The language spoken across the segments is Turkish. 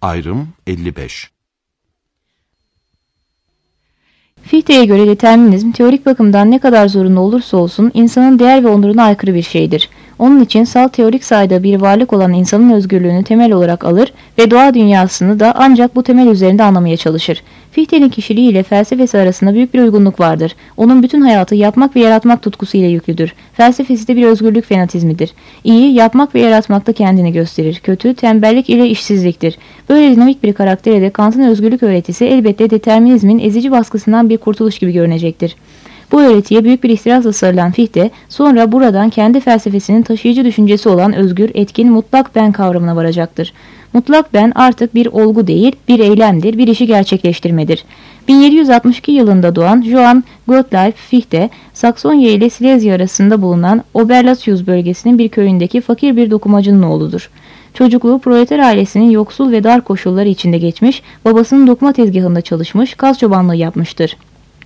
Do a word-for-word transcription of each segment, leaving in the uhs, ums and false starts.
Ayrım elli beş. Fichte'ye göre determinizm, teorik bakımdan ne kadar zorunlu olursa olsun insanın değer ve onuruna aykırı bir şeydir. Onun için salt teorik sayıda bir varlık olan insanın özgürlüğünü temel olarak alır ve doğa dünyasını da ancak bu temel üzerinde anlamaya çalışır. Fichte'nin kişiliği ile felsefesi arasında büyük bir uygunluk vardır. Onun bütün hayatı yapmak ve yaratmak tutkusu ile yüklüdür. Felsefesi de bir özgürlük fenatizmidir. İyi, yapmak ve yaratmakta kendini gösterir. Kötü, tembellik ile işsizliktir. Böyle dinamik bir karaktere de Kant'ın özgürlük öğretisi elbette determinizmin ezici baskısından bir kurtuluş gibi görünecektir. Bu öğretiye büyük bir ihtirasla sarılan Fichte, sonra buradan kendi felsefesinin taşıyıcı düşüncesi olan özgür, etkin, mutlak ben kavramına varacaktır. Mutlak ben artık bir olgu değil, bir eylemdir, bir işi gerçekleştirmedir. bin yedi yüz altmış iki yılında doğan Johann Gottlieb Fichte, Saksonya ile Silezya arasında bulunan Oberlausitz bölgesinin bir köyündeki fakir bir dokumacının oğludur. Çocukluğu proleter ailesinin yoksul ve dar koşulları içinde geçmiş, babasının dokuma tezgahında çalışmış, kaz çobanlığı yapmıştır.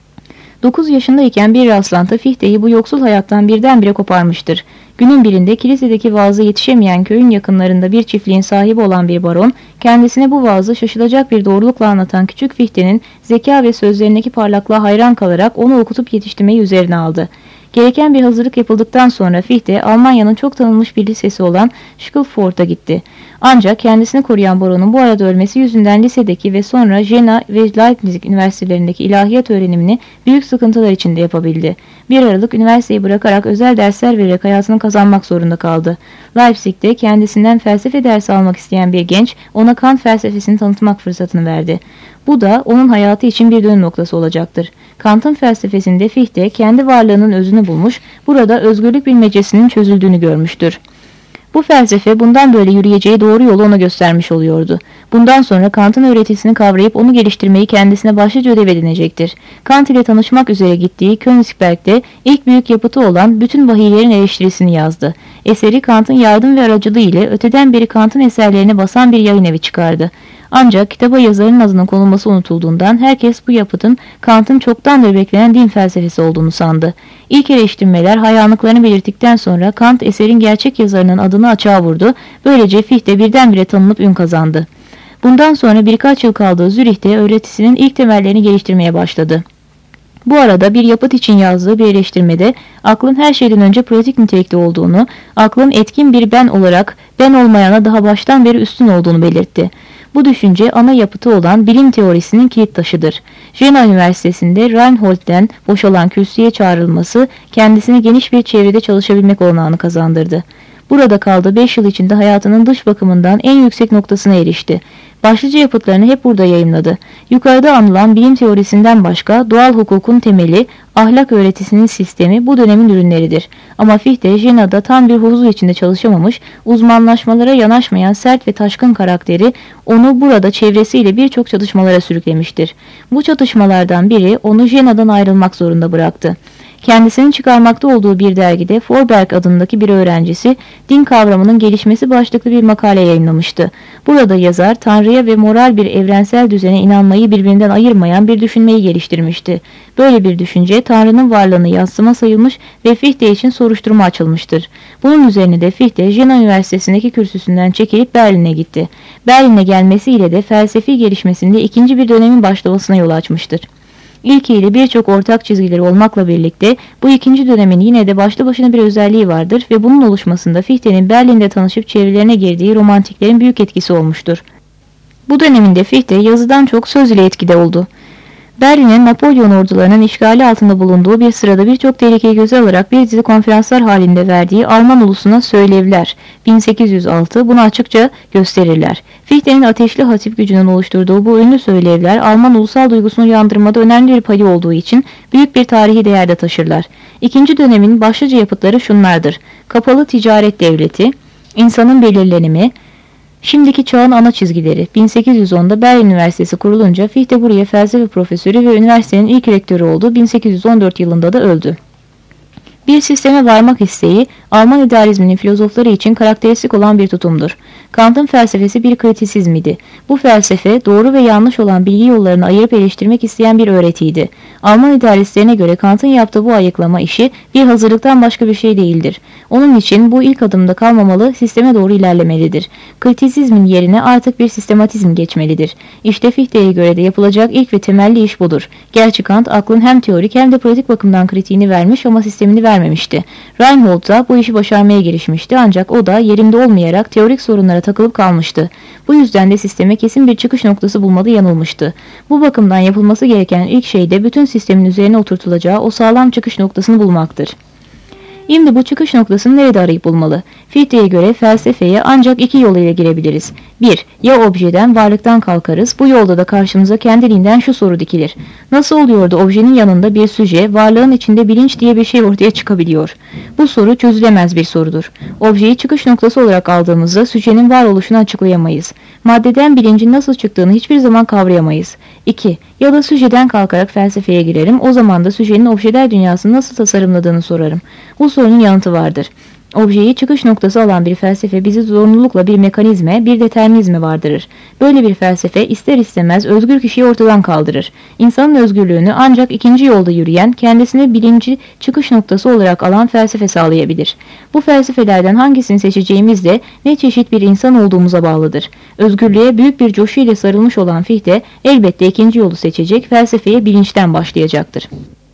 dokuz yaşındayken bir rastlantı Fichte'yi bu yoksul hayattan birdenbire koparmıştır. Günün birinde kilisedeki vaaza yetişemeyen köyün yakınlarında bir çiftliğin sahibi olan bir baron, kendisine bu vaazı şaşılacak bir doğrulukla anlatan küçük Fichte'nin zeka ve sözlerindeki parlaklığa hayran kalarak onu okutup yetiştirmeyi üzerine aldı. Gereken bir hazırlık yapıldıktan sonra Fichte, Almanya'nın çok tanınmış bir lisesi olan Schulfort'a gitti. Ancak kendisini koruyan baronun bu arada ölmesi yüzünden lisedeki ve sonra Jena ve Leipzig üniversitelerindeki ilahiyat öğrenimini büyük sıkıntılar içinde yapabildi. Bir aralık üniversiteyi bırakarak özel dersler vererek hayatını kazanmak zorunda kaldı. Leipzig'te kendisinden felsefe dersi almak isteyen bir genç ona Kant felsefesini tanıtmak fırsatını verdi. Bu da onun hayatı için bir dönüm noktası olacaktır. Kant'ın felsefesinde Fichte kendi varlığının özünü bulmuş, burada özgürlük bilmecesinin çözüldüğünü görmüştür. Bu felsefe bundan böyle yürüyeceği doğru yolu ona göstermiş oluyordu. Bundan sonra Kant'ın öğretisini kavrayıp onu geliştirmeyi kendisine başlıca ödev edinecektir. Kant ile tanışmak üzere gittiği Königsberg'de ilk büyük yapıtı olan Bütün Vahiylerin Eleştirisini yazdı. Eseri Kant'ın yardım ve aracılığı ile öteden beri Kant'ın eserlerine basan bir yayın evi çıkardı. Ancak kitaba yazarın adının konulması unutulduğundan herkes bu yapıtın Kant'ın çoktandır beklenen din felsefesi olduğunu sandı. İlk eleştirmeler hayranlıklarını belirttikten sonra Kant eserin gerçek yazarının adını açığa vurdu. Böylece Fichte birdenbire tanınıp ün kazandı. Bundan sonra birkaç yıl kaldığı Zürih'te öğretisinin ilk temellerini geliştirmeye başladı. Bu arada bir yapıt için yazdığı bir eleştirmede aklın her şeyden önce pratik nitelikte olduğunu, aklın etkin bir ben olarak ben olmayana daha baştan beri üstün olduğunu belirtti. Bu düşünce ana yapıtı olan bilim teorisinin kilit taşıdır. Jena Üniversitesi'nde Reinhold'den boşalan kürsüye çağrılması kendisine geniş bir çevrede çalışabilmek olanağını kazandırdı. Burada kaldığı beş yıl içinde hayatının dış bakımından en yüksek noktasına erişti. Başlıca yapıtlarını hep burada yayımladı. Yukarıda anılan bilim teorisinden başka doğal hukukun temeli, ahlak öğretisinin sistemi bu dönemin ürünleridir. Ama Fichte, Jena'da tam bir huzur içinde çalışamamış, uzmanlaşmalara yanaşmayan sert ve taşkın karakteri onu burada çevresiyle birçok çatışmalara sürüklemiştir. Bu çatışmalardan biri onu Jena'dan ayrılmak zorunda bıraktı. Kendisinin çıkarmakta olduğu bir dergide Forberg adındaki bir öğrencisi din kavramının gelişmesi başlıklı bir makale yayınlamıştı. Burada yazar Tanrı'ya ve moral bir evrensel düzene inanmayı birbirinden ayırmayan bir düşünmeyi geliştirmişti. Böyle bir düşünce Tanrı'nın varlığını yadsıma sayılmış ve Fichte için soruşturma açılmıştır. Bunun üzerine de Fichte Jena Üniversitesi'ndeki kürsüsünden çekilip Berlin'e gitti. Berlin'e gelmesiyle de felsefi gelişmesinde ikinci bir dönemin başlamasına yol açmıştır. İlkiyle birçok ortak çizgileri olmakla birlikte bu ikinci dönemin yine de başlı başına bir özelliği vardır ve bunun oluşmasında Fichte'nin Berlin'de tanışıp çevrelerine girdiği romantiklerin büyük etkisi olmuştur. Bu döneminde Fichte yazıdan çok söz ile etkide oldu. Berlin'in Napolyon ordularının işgali altında bulunduğu bir sırada birçok tehlikeyi göze alarak bir dizi konferanslar halinde verdiği Alman ulusuna Söylevler bin sekiz yüz altı bunu açıkça gösterirler. Fichte'nin ateşli hatip gücünün oluşturduğu bu ünlü söylevler Alman ulusal duygusunu uyandırmada önemli bir payı olduğu için büyük bir tarihi değerde taşırlar. İkinci dönemin başlıca yapıtları şunlardır: Kapalı ticaret devleti, insanın belirlenimi, Şimdiki çağın ana çizgileri. bin sekiz yüz onda Berlin Üniversitesi kurulunca Fichte buraya felsefe profesörü ve üniversitenin ilk rektörü oldu. bin sekiz yüz on dört yılında da öldü. Bir sisteme varmak isteği, Alman idealizminin filozofları için karakteristik olan bir tutumdur. Kant'ın felsefesi bir kritisizmiydi. Bu felsefe, doğru ve yanlış olan bilgi yollarını ayırıp eleştirmek isteyen bir öğretiydi. Alman idealistlerine göre Kant'ın yaptığı bu ayıklama işi bir hazırlıktan başka bir şey değildir. Onun için bu ilk adımda kalmamalı, sisteme doğru ilerlemelidir. Kritisizmin yerine artık bir sistematizm geçmelidir. İşte Fichte'ye göre de yapılacak ilk ve temelli iş budur. Gerçi Kant aklın hem teorik hem de pratik bakımdan kritiğini vermiş ama sistemini vermemişti. Reinhold da bu işi başarmaya girişmişti ancak o da yerinde olmayarak teorik sorunlara takılıp kalmıştı. Bu yüzden de sisteme kesin bir çıkış noktası bulmada yanılmıştı. Bu bakımdan yapılması gereken ilk şey de bütün sistemin üzerine oturtulacağı o sağlam çıkış noktasını bulmaktır. Şimdi bu çıkış noktasını nerede arayıp bulmalı? Fichte'ye göre felsefeye ancak iki yol ile girebiliriz. bir. Ya objeden, varlıktan kalkarız. Bu yolda da karşımıza kendiliğinden şu soru dikilir. Nasıl oluyor da objenin yanında bir süje, varlığın içinde bilinç diye bir şey ortaya çıkabiliyor? Bu soru çözülemez bir sorudur. Objeyi çıkış noktası olarak aldığımızda süjenin varoluşunu açıklayamayız. Maddeden bilincin nasıl çıktığını hiçbir zaman kavrayamayız. iki. Ya da süjeden kalkarak felsefeye girerim. O zaman da süjenin objeler dünyasını nasıl tasarımladığını sorarım. Bu sorunun yanıtı vardır. Objeyi çıkış noktası alan bir felsefe bizi zorunlulukla bir mekanizme, bir determinizme vardırır. Böyle bir felsefe ister istemez özgür kişiyi ortadan kaldırır. İnsanın özgürlüğünü ancak ikinci yolda yürüyen, kendisine bilinci çıkış noktası olarak alan felsefe sağlayabilir. Bu felsefelerden hangisini seçeceğimiz de ne çeşit bir insan olduğumuza bağlıdır. Özgürlüğe büyük bir coşu ile sarılmış olan Fichte elbette ikinci yolu seçecek, felsefeye bilinçten başlayacaktır.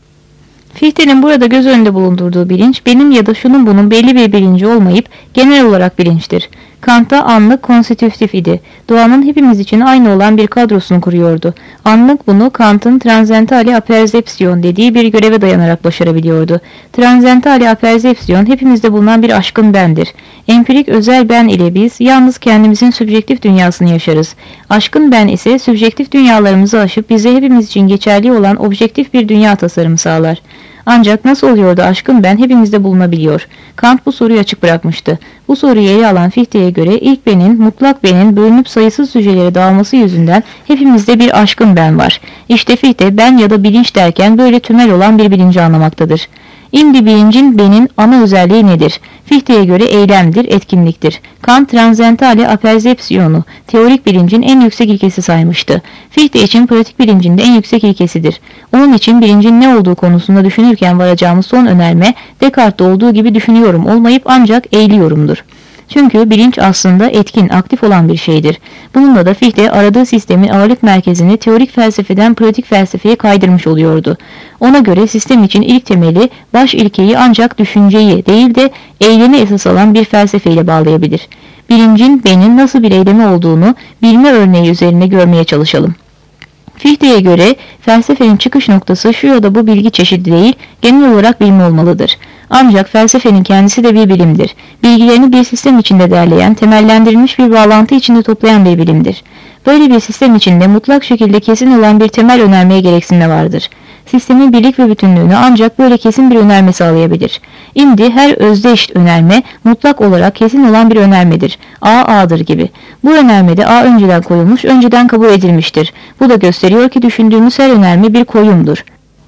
Fichte'nin burada göz önünde bulundurduğu bilinç, benim ya da şunun bunun belli bir bilinci olmayıp genel olarak bilinçtir. Kant'ta anlık konstitütif idi. Doğanın hepimiz için aynı olan bir kadrosunu kuruyordu. Anlık bunu Kant'ın transentale aperzepsiyon dediği bir göreve dayanarak başarabiliyordu. Transentale aperzepsiyon hepimizde bulunan bir aşkın bendir. Empirik özel ben ile biz yalnız kendimizin sübjektif dünyasını yaşarız. Aşkın ben ise sübjektif dünyalarımızı aşıp bize hepimiz için geçerli olan objektif bir dünya tasarımı sağlar. Ancak nasıl oluyor da aşkın ben hepimizde bulunabiliyor? Kant bu soruyu açık bırakmıştı. Bu soruyu ele alan Fichte'ye göre ilk benin, mutlak benin bölünüp sayısız süjelere dağılması yüzünden hepimizde bir aşkın ben var. İşte Fichte ben ya da bilinç derken böyle tümel olan bir bilinci anlamaktadır. İmdi bilincin benin ana özelliği nedir? Fichte'ye göre eylemdir, etkinliktir. Kant transentale aperzepsiyonu, teorik bilincin en yüksek ilkesi saymıştı. Fichte için pratik bilincin de en yüksek ilkesidir. Onun için bilincin ne olduğu konusunda düşünürken varacağımız son önerme, Descartes'te olduğu gibi düşünüyorum olmayıp ancak eğiliyorumdur. Çünkü bilinç aslında etkin, aktif olan bir şeydir. Bununla da Fichte aradığı sistemin ağırlık merkezini teorik felsefeden pratik felsefeye kaydırmış oluyordu. Ona göre sistem için ilk temeli, baş ilkeyi ancak düşünceyi değil de eylemi esas alan bir felsefeyle bağlayabilir. Bilincin benin nasıl bir eylemi olduğunu bilme örneği üzerine görmeye çalışalım. Fichte'ye göre felsefenin çıkış noktası şu ya da bu bilgi çeşidi değil, genel olarak bilme olmalıdır. Ancak felsefenin kendisi de bir bilimdir. Bilgilerini bir sistem içinde derleyen, temellendirilmiş bir bağlantı içinde toplayan bir bilimdir. Böyle bir sistem içinde mutlak şekilde kesin olan bir temel önermeye gereksinme vardır. Sistemin birlik ve bütünlüğünü ancak böyle kesin bir önerme sağlayabilir. İmdi her özdeş önerme mutlak olarak kesin olan bir önermedir. A, A'dır gibi. Bu önermede A önceden koyulmuş, önceden kabul edilmiştir. Bu da gösteriyor ki düşündüğümüz her önerme bir koyumdur.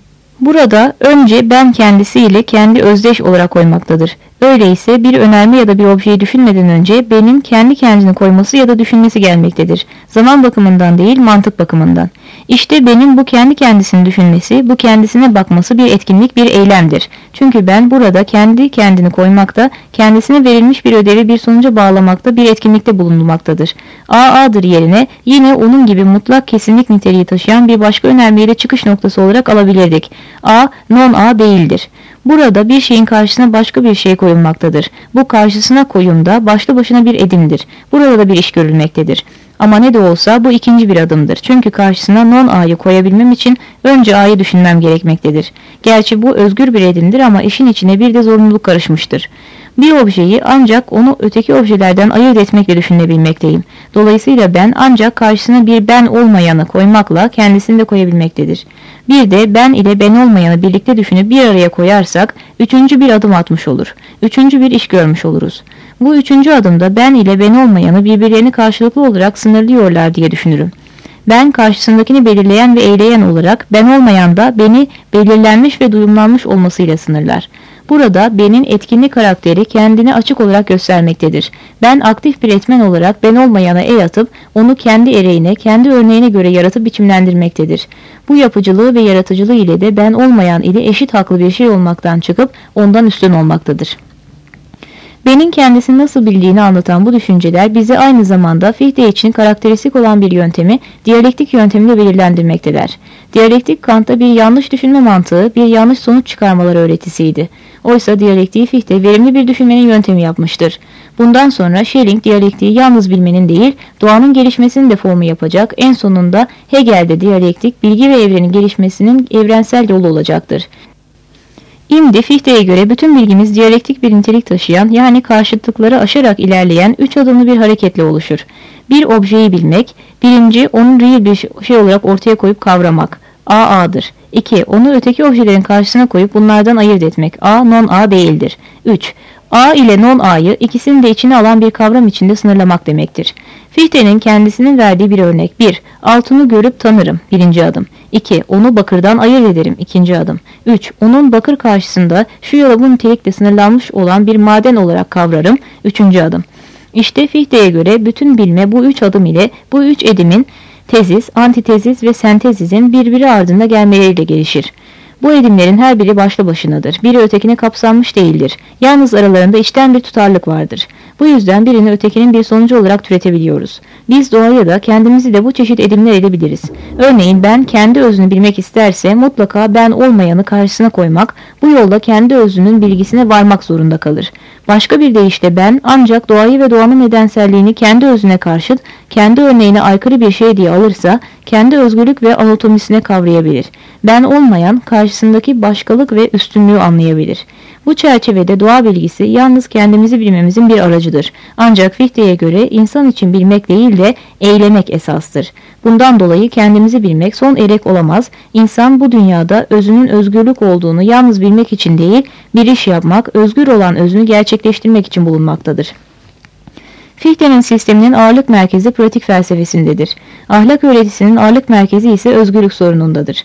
Burada önce ben kendisiyle kendi özdeş olarak koymaktadır. Öyleyse bir önerme ya da bir objeyi düşünmeden önce benim kendi kendini koyması ya da düşünmesi gelmektedir. Zaman bakımından değil, mantık bakımından. İşte benim bu kendi kendisini düşünmesi, bu kendisine bakması bir etkinlik, bir eylemdir. Çünkü ben burada kendi kendini koymakta, kendisine verilmiş bir ödevi bir sonuca bağlamakta, bir etkinlikte bulunmaktadır. A, A'dır yerine yine onun gibi mutlak kesinlik niteliği taşıyan bir başka önermeyle çıkış noktası olarak alabilirdik. A, non-A değildir. Burada bir şeyin karşısına başka bir şey koyulmaktadır. Bu karşısına koyumda başlı başına bir edimdir. Burada da bir iş görülmektedir. Ama ne de olsa bu ikinci bir adımdır. Çünkü karşısına non-A'yı koyabilmem için önce A'yı düşünmem gerekmektedir. Gerçi bu özgür bir edimdir ama işin içine bir de zorunluluk karışmıştır. Bir objeyi ancak onu öteki objelerden ayırt etmekle düşünebilmekteyim. Dolayısıyla ben ancak karşısına bir ben olmayanı koymakla kendisini de koyabilmektedir. Bir de ben ile ben olmayanı birlikte düşünüp bir araya koyarsak üçüncü bir adım atmış olur. Üçüncü bir iş görmüş oluruz. Bu üçüncü adımda ben ile ben olmayanı birbirlerini karşılıklı olarak sınırlıyorlar diye düşünürüm. Ben karşısındakini belirleyen ve eyleyen olarak ben olmayan da beni belirlenmiş ve duyumlanmış olmasıyla sınırlar. Burada benin etkinlik karakteri kendini açık olarak göstermektedir. Ben aktif bir etmen olarak ben olmayana el atıp onu kendi ereğine, kendi örneğine göre yaratıp biçimlendirmektedir. Bu yapıcılığı ve yaratıcılığı ile de ben olmayan ile eşit haklı bir şey olmaktan çıkıp ondan üstün olmaktadır. Benin kendisini nasıl bildiğini anlatan bu düşünceler bize aynı zamanda Fichte için karakteristik olan bir yöntemi diyalektik yöntemiyle belirlendirmektedir. Diyalektik Kant'ta bir yanlış düşünme mantığı, bir yanlış sonuç çıkarmaları öğretisiydi. Oysa diyalektiği Fichte verimli bir düşünmenin yöntemi yapmıştır. Bundan sonra Schelling diyalektiği yalnız bilmenin değil, doğanın gelişmesinin de formu yapacak, en sonunda Hegel'de diyalektik bilgi ve evrenin gelişmesinin evrensel yolu olacaktır. İmdi Fichte'ye göre bütün bilgimiz diyalektik bir nitelik taşıyan, yani karşıtlıkları aşarak ilerleyen üç adımlı bir hareketle oluşur. Bir objeyi bilmek, birinci onu real bir şey olarak ortaya koyup kavramak, A A'dır. iki Onu öteki objelerin karşısına koyup bunlardan ayırt etmek, A non-A değildir. üç A ile non-A'yı ikisini de içine alan bir kavram içinde sınırlamak demektir. Fichte'nin kendisinin verdiği bir örnek. bir Altını görüp tanırım. birinci adım. iki Onu bakırdan ayırt ederim. ikinci adım. üç Onun bakır karşısında şu ya da bu nitelikle sınırlanmış olan bir maden olarak kavrarım. üçüncü adım. İşte Fichte'ye göre bütün bilme bu üç adım ile bu üç edimin tezis, antitezis ve sentezizin birbiri ardında gelmeleriyle gelişir. Bu edimlerin her biri başlı başınadır. Biri ötekine kapsanmış değildir. Yalnız aralarında içten bir tutarlılık vardır. Bu yüzden birini ötekinin bir sonucu olarak türetebiliyoruz. Biz doğayı da kendimizi de bu çeşit edimler edebiliriz. Örneğin ben kendi özünü bilmek isterse mutlaka ben olmayanı karşısına koymak, bu yolda kendi özünün bilgisine varmak zorunda kalır. Başka bir deyişle ben ancak doğayı ve doğanın nedenselliğini kendi özüne karşıt, kendi örneğine aykırı bir şey diye alırsa, kendi özgürlük ve anatomisine kavrayabilir. Ben olmayan karşısındaki başkalık ve üstünlüğü anlayabilir. Bu çerçevede doğa bilgisi yalnız kendimizi bilmemizin bir aracıdır. Ancak Fichte'ye göre insan için bilmek değil de eylemek esastır. Bundan dolayı kendimizi bilmek son erek olamaz. İnsan bu dünyada özünün özgürlük olduğunu yalnız bilmek için değil, bir iş yapmak, özgür olan özünü gerçekleştirmek için bulunmaktadır. Fichte'nin sisteminin ağırlık merkezi pratik felsefesindedir. Ahlak öğretisinin ağırlık merkezi ise özgürlük sorunundadır.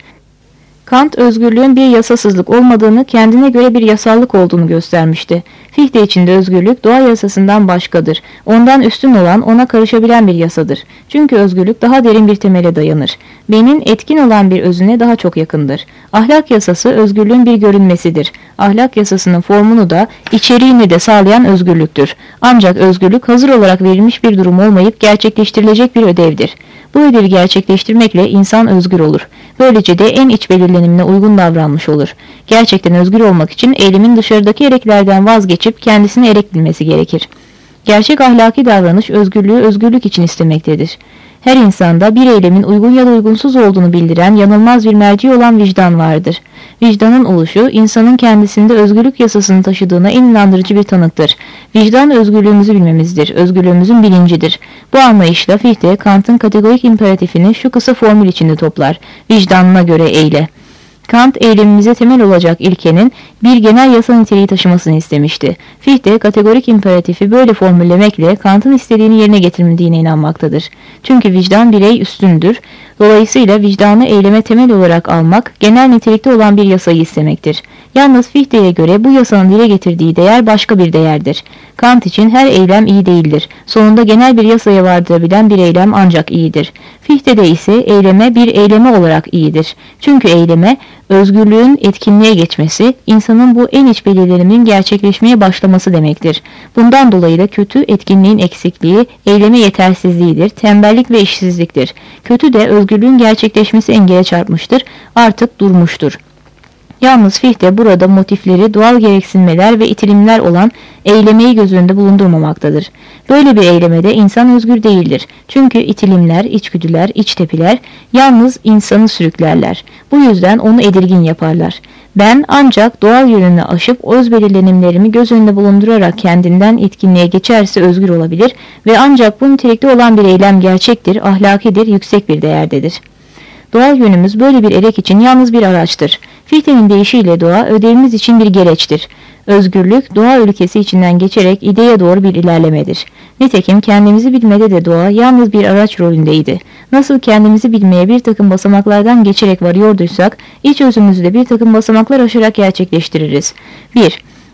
Kant özgürlüğün bir yasasızlık olmadığını, kendine göre bir yasallık olduğunu göstermişti. Fichte içinde özgürlük doğa yasasından başkadır. Ondan üstün olan, ona karışabilen bir yasadır. Çünkü özgürlük daha derin bir temele dayanır. Benin etkin olan bir özüne daha çok yakındır. Ahlak yasası özgürlüğün bir görünmesidir. Ahlak yasasının formunu da, içeriğini de sağlayan özgürlüktür. Ancak özgürlük hazır olarak verilmiş bir durum olmayıp gerçekleştirilecek bir ödevdir. Bu ödevi gerçekleştirmekle insan özgür olur. Böylece de en iç belirlenimine uygun davranmış olur. Gerçekten özgür olmak için eylemin dışarıdaki ereklerden vazgeçip kendisini erek bilmesi gerekir. Gerçek ahlaki davranış özgürlüğü özgürlük için istemektedir. Her insanda bir eylemin uygun ya da uygunsuz olduğunu bildiren yanılmaz bir merci olan vicdan vardır. Vicdanın oluşu, insanın kendisinde özgürlük yasasını taşıdığına en inandırıcı bir tanıktır. Vicdan özgürlüğümüzü bilmemizdir, özgürlüğümüzün bilincidir. Bu anlayışla Fichte, Kant'ın kategorik imperatifini şu kısa formül içinde toplar: vicdanına göre eyle. Kant, eylemimize temel olacak ilkenin bir genel yasa niteliği taşımasını istemişti. Fichte, kategorik imperatifi böyle formüllemekle Kant'ın istediğini yerine getirmediğine inanmaktadır. Çünkü vicdan birey üstündür. Dolayısıyla vicdanı eyleme temel olarak almak, genel nitelikte olan bir yasayı istemektir. Yalnız Fichte'ye göre bu yasanın dile getirdiği değer başka bir değerdir. Kant için her eylem iyi değildir. Sonunda genel bir yasaya vardırabilen bir eylem ancak iyidir. Fichte'de ise eyleme bir eyleme olarak iyidir. Çünkü eyleme, özgürlüğün etkinliğe geçmesi, insanın bu en iç belirlerimin gerçekleşmeye başlaması demektir. Bundan dolayı da kötü, etkinliğin eksikliği, eyleme yetersizliğidir, tembellik ve işsizliktir. Kötü de özgürlüğün gerçekleşmesi engele çarpmıştır, artık durmuştur. Yalnız Fichte burada motifleri, doğal gereksinmeler ve itilimler olan eylemeyi göz önünde bulundurmamaktadır. Böyle bir eylemede insan özgür değildir. Çünkü itilimler, içgüdüler, içtepiler yalnız insanı sürüklerler. Bu yüzden onu edilgin yaparlar. Ben ancak doğal yönünü aşıp öz belirlenimlerimi göz önünde bulundurarak kendinden etkinliğe geçerse özgür olabilir ve ancak bu nitelikte olan bir eylem gerçektir, ahlakidir, yüksek bir değerdedir. Doğal yönümüz böyle bir erek için yalnız bir araçtır. Fichte'nin deyişiyle doğa ödevimiz için bir gereçtir. Özgürlük, doğa ülkesi içinden geçerek ideye doğru bir ilerlemedir. Nitekim kendimizi bilmede de doğa yalnız bir araç rolündeydi. Nasıl kendimizi bilmeye bir takım basamaklardan geçerek varıyorduysak, iç özümüzü de bir takım basamaklar aşarak gerçekleştiririz. bir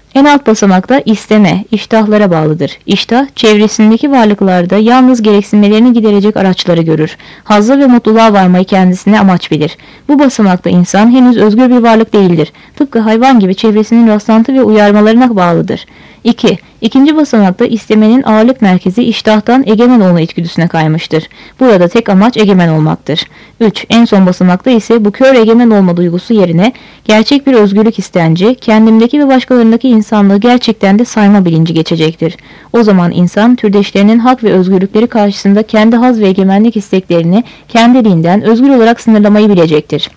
En alt basamakta isteme, iştahlara bağlıdır. İştah, çevresindeki varlıklarda yalnız gereksinmelerini giderecek araçları görür. Hazza ve mutluluğa varmayı kendisine amaç bilir. Bu basamakta insan henüz özgür bir varlık değildir. Tıpkı hayvan gibi çevresinin rastlantı ve uyarmalarına bağlıdır. iki. İkinci basamakta istemenin ağırlık merkezi iştahtan egemen olma içgüdüsüne kaymıştır. Burada tek amaç egemen olmaktır. üç. En son basamakta ise bu kör egemen olma duygusu yerine gerçek bir özgürlük istenci, kendimdeki ve başkalarındaki insanlığı gerçekten de sayma bilinci geçecektir. O zaman insan türdeşlerinin hak ve özgürlükleri karşısında kendi haz ve egemenlik isteklerini kendiliğinden özgür olarak sınırlamayı bilecektir.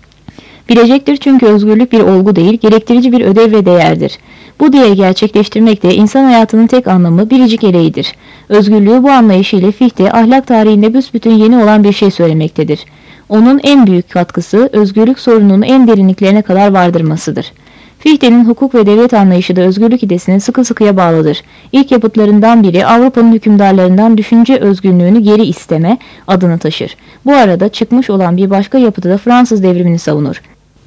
Bilecektir çünkü özgürlük bir olgu değil, gerektirici bir ödev ve değerdir. Bu değeri gerçekleştirmek de insan hayatının tek anlamı biricik eleğidir. Özgürlüğü bu anlayışıyla Fichte, ahlak tarihinde büsbütün yeni olan bir şey söylemektedir. Onun en büyük katkısı, özgürlük sorununu en derinliklerine kadar vardırmasıdır. Fichte'nin hukuk ve devlet anlayışı da özgürlük idesine sıkı sıkıya bağlıdır. İlk yapıtlarından biri Avrupa'nın hükümdarlarından düşünce özgürlüğünü geri isteme adını taşır. Bu arada çıkmış olan bir başka yapıtı da Fransız devrimini savunur.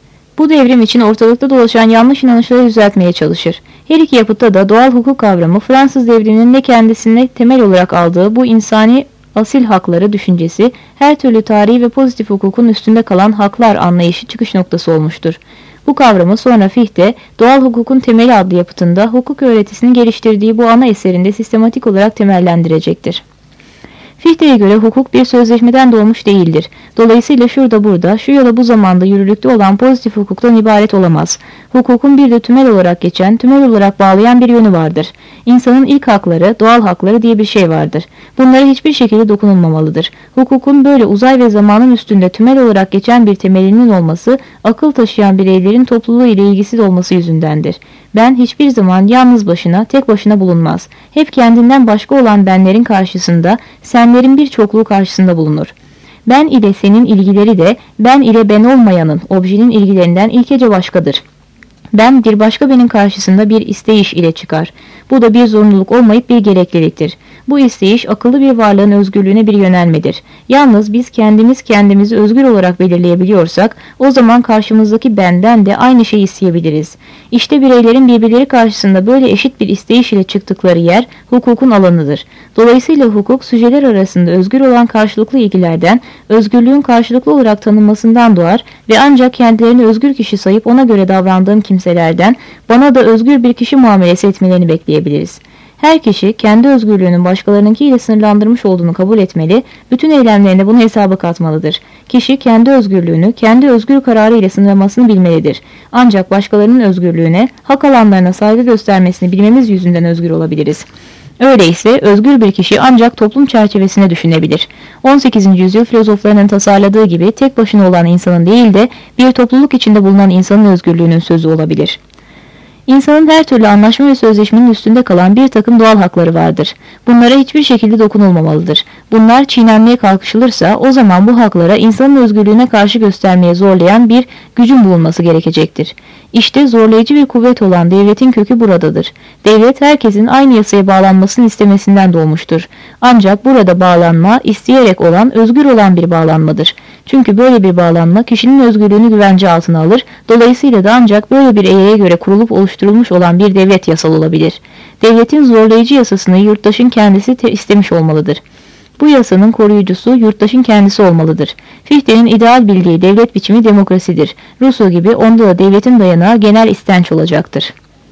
Bu devrim için ortalıkta dolaşan yanlış inanışları düzeltmeye çalışır. Her iki yapıtta da doğal hukuk kavramı Fransız devriminin de kendisine temel olarak aldığı bu insani asil hakları düşüncesi, her türlü tarihi ve pozitif hukukun üstünde kalan haklar anlayışı çıkış noktası olmuştur. Bu kavramı sonra Fichte, Doğal Hukukun Temeli adlı yapıtında hukuk öğretisini geliştirdiği bu ana eserinde sistematik olarak temellendirecektir. Fichte'ye göre hukuk bir sözleşmeden doğmuş değildir. Dolayısıyla şurada burada, şu ya da bu zamanda yürürlükte olan pozitif hukuktan ibaret olamaz. Hukukun bir de tümel olarak geçen, tümel olarak bağlayan bir yönü vardır. İnsanın ilk hakları, doğal hakları diye bir şey vardır. Bunlara hiçbir şekilde dokunulmamalıdır. Hukukun böyle uzay ve zamanın üstünde tümel olarak geçen bir temelinin olması, akıl taşıyan bireylerin topluluğu ile ilgisiz olması yüzündendir. Ben hiçbir zaman yalnız başına, tek başına bulunmaz. Hep kendinden başka olan benlerin karşısında, senlerin bir çokluğu karşısında bulunur. Ben ile senin ilgileri de, ben ile ben olmayanın, objenin ilgilerinden ilkece başkadır. Ben bir başka benin karşısında bir isteyiş ile çıkar. Bu da bir zorunluluk olmayıp bir gerekliliktir. Bu isteyiş akıllı bir varlığın özgürlüğüne bir yönelmedir. Yalnız biz kendimiz kendimizi özgür olarak belirleyebiliyorsak o zaman karşımızdaki benden de aynı şeyi isteyebiliriz. İşte bireylerin birbirleri karşısında böyle eşit bir isteyiş ile çıktıkları yer hukukun alanıdır. Dolayısıyla hukuk süceler arasında özgür olan karşılıklı ilgilerden, özgürlüğün karşılıklı olarak tanınmasından doğar ve ancak kendilerini özgür kişi sayıp ona göre davrandığım kimselerden bana da özgür bir kişi muamelesi etmelerini bekleyebiliriz. Her kişi kendi özgürlüğünün başkalarınınkiyle sınırlandırmış olduğunu kabul etmeli, bütün eylemlerinde bunu hesaba katmalıdır. Kişi kendi özgürlüğünü, kendi özgür kararı ile sınırlamasını bilmelidir. Ancak başkalarının özgürlüğüne, hak alanlarına saygı göstermesini bilmemiz yüzünden özgür olabiliriz. Öyleyse özgür bir kişi ancak toplum çerçevesine düşünebilir. on sekizinci yüzyıl filozoflarının tasarladığı gibi tek başına olan insanın değil de bir topluluk içinde bulunan insanın özgürlüğünün sözü olabilir. İnsanın her türlü anlaşma ve sözleşmenin üstünde kalan bir takım doğal hakları vardır. Bunlara hiçbir şekilde dokunulmamalıdır. Bunlar çiğnenmeye kalkışılırsa o zaman bu haklara insanın özgürlüğüne karşı göstermeye zorlayan bir gücün bulunması gerekecektir. İşte zorlayıcı bir kuvvet olan devletin kökü buradadır. Devlet herkesin aynı yasaya bağlanmasını istemesinden doğmuştur. Ancak burada bağlanma isteyerek olan, özgür olan bir bağlanmadır. Çünkü böyle bir bağlanma kişinin özgürlüğünü güvence altına alır. Dolayısıyla da ancak böyle bir eğreye göre kurulup oluşturulmuş olan bir devlet yasal olabilir. Devletin zorlayıcı yasasını yurttaşın kendisi istemiş olmalıdır. Bu yasanın koruyucusu yurttaşın kendisi olmalıdır. Fichte'nin ideal bildiği devlet biçimi demokrasidir. Rousseau gibi onda da devletin dayanağı genel istenç olacaktır.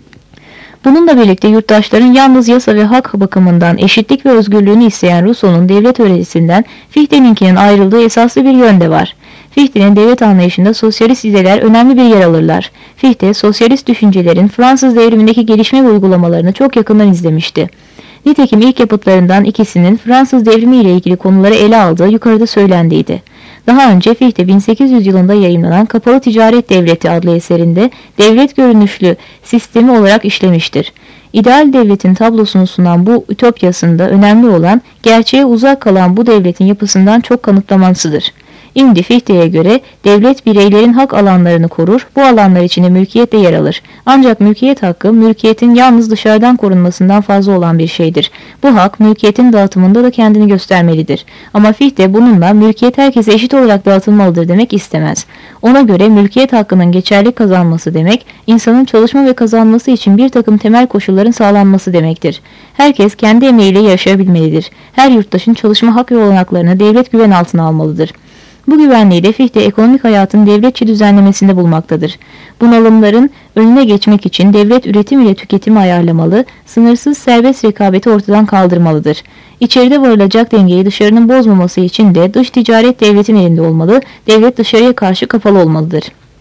Bununla birlikte yurttaşların yalnız yasa ve hak bakımından eşitlik ve özgürlüğünü isteyen Rousseau'nun devlet öğretisinden Fichte'ninkinin ayrıldığı esaslı bir yön de var. Fichte'nin devlet anlayışında sosyalist ideler önemli bir yer alırlar. Fichte, sosyalist düşüncelerin Fransız devrimindeki gelişme ve uygulamalarını çok yakından izlemişti. Nitekim ilk yapıtlarından ikisinin Fransız devrimi ile ilgili konuları ele aldığı yukarıda söylendiydi. Daha önce Fichte bin sekiz yüz yılında yayımlanan Kapalı Ticaret Devleti adlı eserinde devlet görünüşlü sistemi olarak işlemiştir. İdeal devletin tablosunu sunan bu ütopyasında önemli olan gerçeğe uzak kalan bu devletin yapısından çok kanıtlamasıdır. İmdi Fichte'ye göre devlet bireylerin hak alanlarını korur, bu alanlar içinde mülkiyet de yer alır. Ancak mülkiyet hakkı, mülkiyetin yalnız dışarıdan korunmasından fazla olan bir şeydir. Bu hak, mülkiyetin dağıtımında da kendini göstermelidir. Ama Fichte bununla mülkiyet herkese eşit olarak dağıtılmalıdır demek istemez. Ona göre mülkiyet hakkının geçerli kazanması demek, insanın çalışma ve kazanması için bir takım temel koşulların sağlanması demektir. Herkes kendi emeğiyle yaşayabilmelidir. Her yurttaşın çalışma hak ve olanaklarını devlet güven altına almalıdır. Bu güvenliği de Fichte ekonomik hayatın devletçi düzenlemesinde bulmaktadır. Bunalımların önüne geçmek için devlet üretim ile tüketimi ayarlamalı, sınırsız serbest rekabeti ortadan kaldırmalıdır. İçeride varılacak dengeyi dışarının bozmaması için de dış ticaret devletin elinde olmalı, devlet dışarıya karşı kapalı olmalıdır.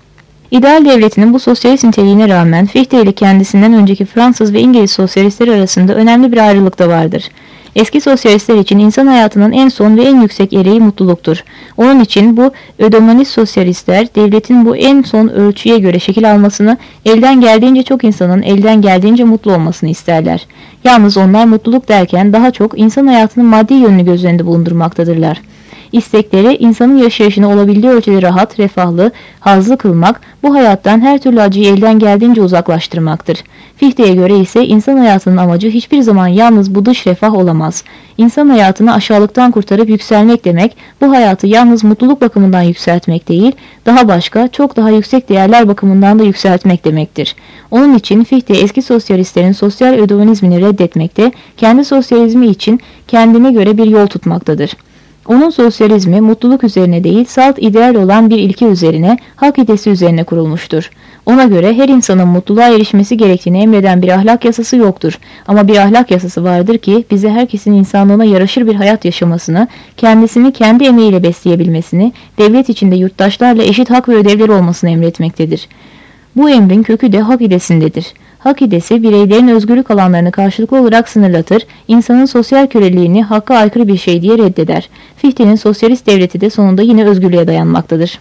İdeal devletinin bu sosyalist niteliğine rağmen Fichte ile kendisinden önceki Fransız ve İngiliz sosyalistleri arasında önemli bir ayrılık da vardır. Eski sosyalistler için insan hayatının en son ve en yüksek ereği mutluluktur. Onun için bu ödomanist sosyalistler devletin bu en son ölçüye göre şekil almasını, elden geldiğince çok insanın elden geldiğince mutlu olmasını isterler. Yalnız onlar mutluluk derken daha çok insan hayatının maddi yönünü göz önünde bulundurmaktadırlar. İstekleri insanın yaşayışını olabildiği ölçüde rahat, refahlı, hazzı kılmak, bu hayattan her türlü acıyı elden geldiğince uzaklaştırmaktır. Fichte'ye göre ise insan hayatının amacı hiçbir zaman yalnız bu dış refah olamaz. İnsan hayatını aşağılıktan kurtarıp yükselmek demek, bu hayatı yalnız mutluluk bakımından yükseltmek değil, daha başka, çok daha yüksek değerler bakımından da yükseltmek demektir. Onun için Fichte eski sosyalistlerin sosyal ödomanizmini reddetmekte, kendi sosyalizmi için kendine göre bir yol tutmaktadır. Onun sosyalizmi mutluluk üzerine değil, salt ideal olan bir ilke üzerine, hak idesi üzerine kurulmuştur. Ona göre her insanın mutluluğa erişmesi gerektiğini emreden bir ahlak yasası yoktur. Ama bir ahlak yasası vardır ki bize herkesin insanlığına yaraşır bir hayat yaşamasını, kendisini kendi emeğiyle besleyebilmesini, devlet içinde yurttaşlarla eşit hak ve ödevleri olmasını emretmektedir. Bu emrin kökü de hak idesindedir. Hak idesi bireylerin özgürlük alanlarını karşılıklı olarak sınırlatır, insanın sosyal köleliğini hakka aykırı bir şey diye reddeder. Fichte'nin sosyalist devleti de sonunda yine özgürlüğe dayanmaktadır.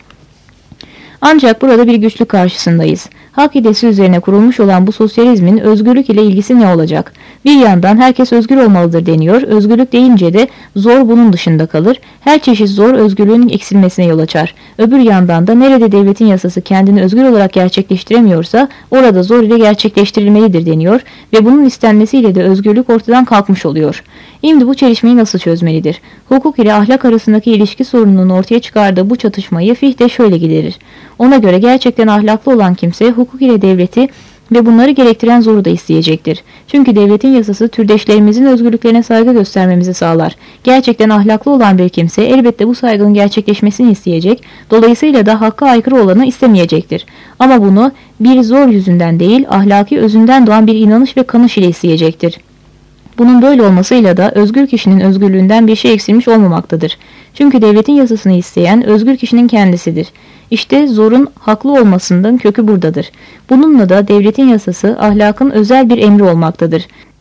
Ancak burada bir güçlük karşısındayız. Hak idesi üzerine kurulmuş olan bu sosyalizmin özgürlük ile ilgisi ne olacak? Bir yandan herkes özgür olmalıdır deniyor, özgürlük deyince de zor bunun dışında kalır, her çeşit zor özgürlüğün eksilmesine yol açar. Öbür yandan da nerede devletin yasası kendini özgür olarak gerçekleştiremiyorsa orada zor ile gerçekleştirilmelidir deniyor ve bunun istenmesiyle de özgürlük ortadan kalkmış oluyor. Şimdi bu çelişmeyi nasıl çözmelidir? Hukuk ile ahlak arasındaki ilişki sorununun ortaya çıkardığı bu çatışmayı Fichte şöyle giderir. Ona göre gerçekten ahlaklı olan kimse hukuk ile devleti ve bunları gerektiren zoru da isteyecektir. Çünkü devletin yasası türdeşlerimizin özgürlüklerine saygı göstermemizi sağlar. Gerçekten ahlaklı olan bir kimse elbette bu saygının gerçekleşmesini isteyecek, dolayısıyla da hakka aykırı olanı istemeyecektir. Ama bunu bir zor yüzünden değil, ahlaki özünden doğan bir inanış ve kanış ile isteyecektir. Bunun böyle olmasıyla da özgür kişinin özgürlüğünden bir şey eksilmiş olmamaktadır. Çünkü devletin yasasını isteyen özgür kişinin kendisidir. İşte zorun haklı olmasının kökü buradadır. Bununla da devletin yasası ahlakın özel bir emri olmaktadır.